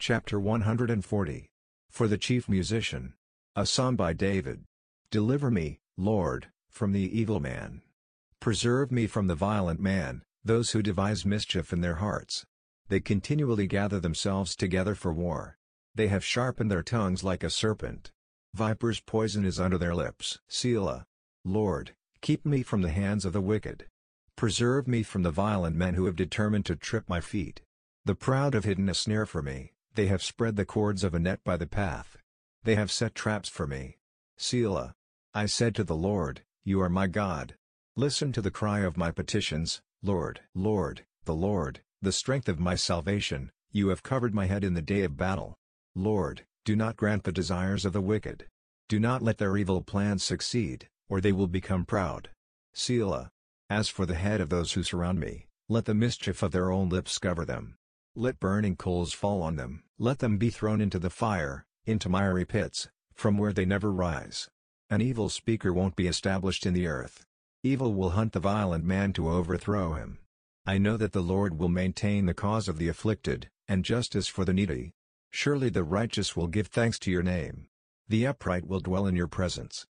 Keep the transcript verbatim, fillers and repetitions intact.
Chapter one hundred forty. For the chief musician. A psalm by David. Deliver me, Lord, from the evil man. Preserve me from the violent man, those who devise mischief in their hearts. They continually gather themselves together for war. They have sharpened their tongues like a serpent. Viper's poison is under their lips. Selah. Lord, keep me from the hands of the wicked. Preserve me from the violent men who have determined to trip my feet. The proud have hidden a snare for me, they have spread the cords of a net by the path. They have set traps for me. Selah. I said to the Lord, You are my God. Listen to the cry of my petitions, Lord. Lord, the Lord, the strength of my salvation, you have covered my head in the day of battle. Lord, do not grant the desires of the wicked. Do not let their evil plans succeed, or they will become proud. Selah. As for the head of those who surround me, let the mischief of their own lips cover them. Let burning coals fall on them. Let them be thrown into the fire, into miry pits, from where they never rise. An evil speaker won't be established in the earth. Evil will hunt the violent man to overthrow him. I know that the Lord will maintain the cause of the afflicted, and justice for the needy. Surely the righteous will give thanks to your name. The upright will dwell in your presence.